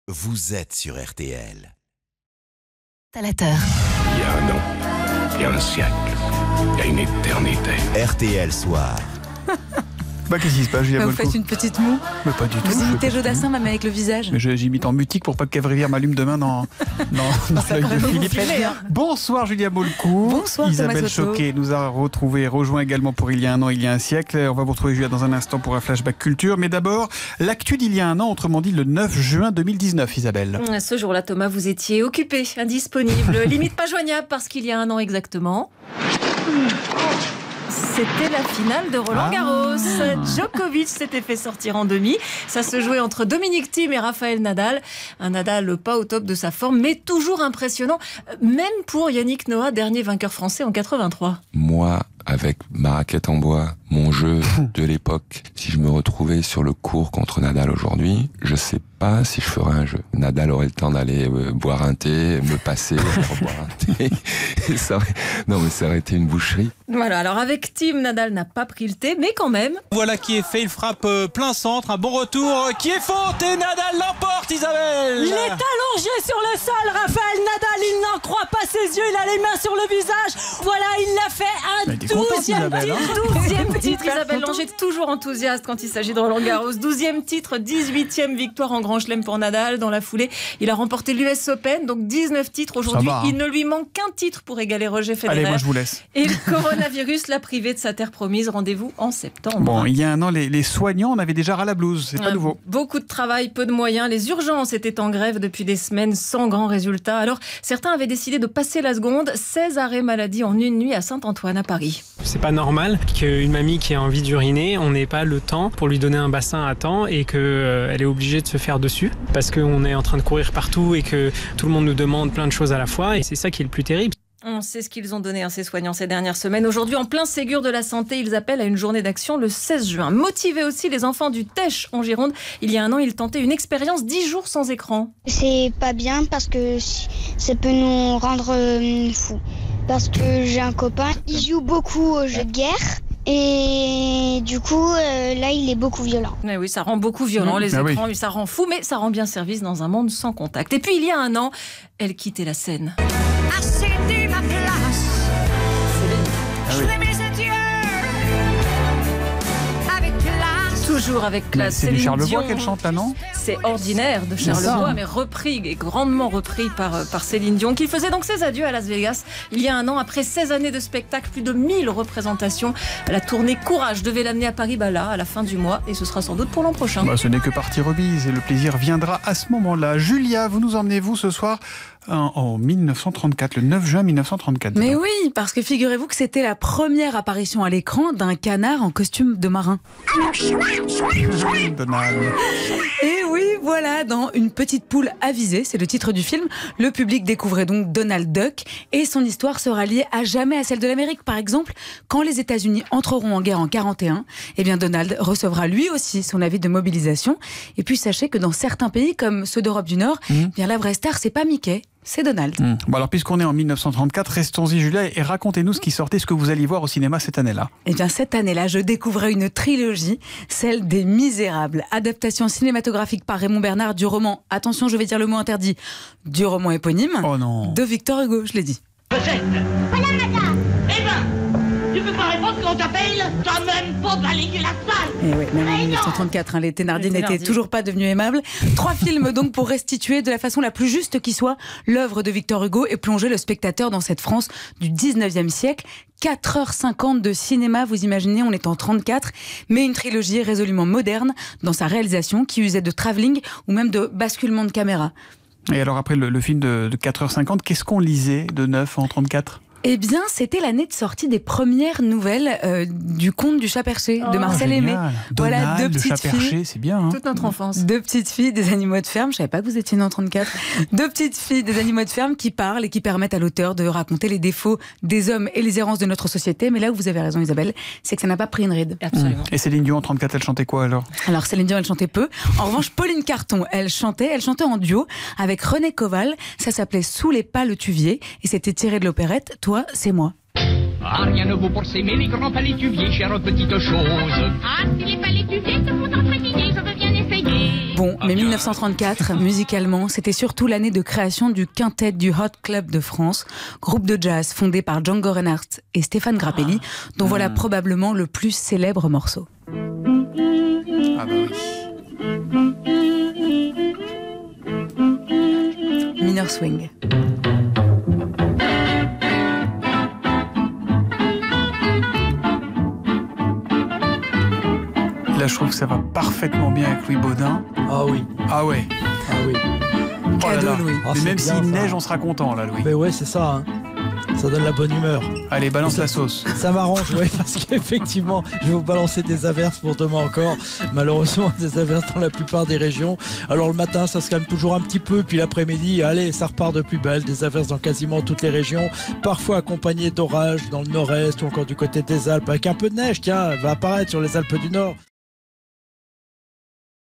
vous êtes sur RTL. À la terre. Il y a un an, il y a un siècle, il y a une éternité. RTL Soir. Qu'est-ce qui se passe, Julia Vous Molko? faites une petite moue. Mais pas du tout. Vous imitez Jodassin, même avec le visage. Mais j'imite en mutique pour pas que Cavrivière m'allume demain dans l'œil de Philippe. Bonsoir Julia Molko. Bonsoir Isabelle Thomas Soto. Choquet nous a rejoint également pour il y a un an, il y a un siècle. On va vous retrouver Julia dans un instant pour un flashback culture. Mais d'abord, l'actu d'il y a un an, autrement dit le 9 juin 2019, Isabelle. Ce jour-là, Thomas, vous étiez occupé, indisponible, limite pas joignable parce qu'il y a un an exactement. C'était la finale de Roland Garros. Djokovic s'était fait sortir en demi. Ça se jouait entre Dominic Thiem et Rafael Nadal. Un Nadal pas au top de sa forme, mais toujours impressionnant, même pour Yannick Noah, dernier vainqueur français en 83. Moi, avec ma raquette en bois, mon jeu de l'époque, si je me retrouvais sur le court contre Nadal aujourd'hui, je sais pas si je ferais un jeu. Nadal aurait le temps d'aller boire un thé, me passer, boire un thé. Non, mais ça aurait été une boucherie. Voilà, alors avec Thiem, Nadal n'a pas pris le thé, mais quand même. Voilà qui est fait, il frappe plein centre, un bon retour qui est faute et Nadal l'emporte, Isabelle. Il est allongé sur le sol, Rafael Nadal, il n'en croit pas ses yeux, il a les mains sur le visage. Voilà, il l'a fait, un 12e titre, Isabelle Langer, toujours enthousiaste quand il s'agit de Roland Garros. 12e titre, 18e victoire en Grand Chelem pour Nadal. Dans la foulée, il a remporté l'US Open, donc 19 titres aujourd'hui. Il ne lui manque qu'un titre pour égaler Roger Federer. Allez, moi je vous laisse. Et le coronavirus l'a privé de sa terre promise. Rendez-vous en septembre. Bon, il y a un an, les soignants en avaient déjà ras la blouse. C'est pas nouveau. Beaucoup de travail, peu de moyens. Les urgences étaient en grève depuis des semaines sans grand résultat. Alors, certains avaient décidé de passer la seconde. 16 arrêts maladie en une nuit à Saint-Antoine, à Paris. C'est pas normal qu'une mamie qui a envie d'uriner, on n'ait pas le temps pour lui donner un bassin à temps et qu'elle est obligée de se faire dessus parce qu'on est en train de courir partout et que tout le monde nous demande plein de choses à la fois et c'est ça qui est le plus terrible. On sait ce qu'ils ont donné à ces soignants ces dernières semaines. Aujourd'hui, en plein Ségur de la Santé, ils appellent à une journée d'action le 16 juin. Motivés aussi, les enfants du Tech en Gironde. Il y a un an, ils tentaient une expérience 10 jours sans écran. C'est pas bien parce que ça peut nous rendre fous. Parce que j'ai un copain, il joue beaucoup aux jeux de guerre. Et du coup, là, il est beaucoup violent. Mais oui, ça rend beaucoup violent, les écrans. Oui. Ça rend fou, mais ça rend bien service dans un monde sans contact. Et puis, il y a un an, elle quittait la scène. Ah oui. Toujours avec classe. C'est du Charlevoix qu'elle chante là, non? C'est Ordinaire de Charlevoix, mais repris et grandement repris par Céline Dion, qui faisait donc ses adieux à Las Vegas il y a un an. Après 16 années de spectacle, plus de 1000 représentations. La tournée Courage devait l'amener à Paris, là, à la fin du mois, et ce sera sans doute pour l'an prochain. Ce n'est que partie remise et le plaisir viendra à ce moment-là. Julia, vous nous emmenez, vous, ce soir en 1934, le 9 juin 1934. Mais oui, parce que figurez-vous que c'était la première apparition à l'écran d'un canard en costume de marin. Donald. Et oui, voilà, dans Une petite poule avisée, c'est le titre du film, le public découvrait donc Donald Duck et son histoire sera liée à jamais à celle de l'Amérique. Par exemple, quand les États-Unis entreront en guerre en 41, eh bien Donald recevra lui aussi son avis de mobilisation. Et puis sachez que dans certains pays comme ceux d'Europe du Nord, bien la vraie star, c'est pas Mickey. C'est Donald. Bon alors, puisqu'on est en 1934, restons-y Julia et racontez-nous ce qui sortait, ce que vous alliez voir au cinéma cette année-là. Eh bien cette année-là, je découvrais une trilogie, celle des Misérables. Adaptation cinématographique par Raymond Bernard du roman, attention je vais dire le mot interdit, du roman éponyme de Victor Hugo, je l'ai dit. Voilà madame. Eh ben, tu peux pas répondre quand on t'appelle? T'as même pas balayé la salle. Et oui, même en 1934, les Thénardier n'étaient toujours pas devenus aimables. 3 films donc pour restituer de la façon la plus juste qui soit l'œuvre de Victor Hugo et plonger le spectateur dans cette France du 19e siècle. 4h50 de cinéma, vous imaginez, on est en 34, mais une trilogie résolument moderne dans sa réalisation qui usait de travelling ou même de basculement de caméra. Et alors après le film de 4h50, qu'est-ce qu'on lisait de neuf en 34 ? Eh bien, c'était l'année de sortie des premières nouvelles du conte du chat perché de Marcel Aimé. Voilà, deux petites filles. C'est bien. Hein. Toute notre enfance. 2 petites filles des animaux de ferme. Je savais pas que vous étiez née en 34. 2 petites filles des animaux de ferme qui parlent et qui permettent à l'auteur de raconter les défauts des hommes et les errances de notre société. Mais là où vous avez raison, Isabelle, c'est que ça n'a pas pris une ride. Absolument. Et Céline Dion en 34, elle chantait quoi alors? Alors Céline Dion, elle chantait peu. En revanche, Pauline Carton, elle chantait en duo avec René Koval. Ça s'appelait Sous les pas le tuvier et c'était tiré de l'opérette Toi, c'est moi. Ah, rien ne vaut pour s'aimer les grands palétuviers, chère petite chose. Ah, si les palétuviers se font en fatiguer, je veux bien essayer. Bon, mais 1934, musicalement, c'était surtout l'année de création du Quintet du Hot Club de France, groupe de jazz fondé par Django Reinhardt et Stéphane Grappelli, dont voilà probablement le plus célèbre morceau. Ah bah oui. Minor Swing. Là, je trouve que ça va parfaitement bien avec Louis Baudin. Ah oui. Ah ouais. Ah oui. Oh là là. Louis. Ah, Mais c'est même bien, s'il ça. neige, on sera content là, Louis. Mais ouais, c'est ça. Hein. Ça donne la bonne humeur. Allez, balance la sauce. Ça m'arrange, ouais, parce qu'effectivement, je vais vous balancer des averses pour demain encore. Malheureusement, des averses dans la plupart des régions. Alors le matin, ça se calme toujours un petit peu, puis l'après-midi, allez, ça repart de plus belle. Des averses dans quasiment toutes les régions, parfois accompagnées d'orages dans le nord-est ou encore du côté des Alpes, avec un peu de neige, tiens, elle va apparaître sur les Alpes du Nord.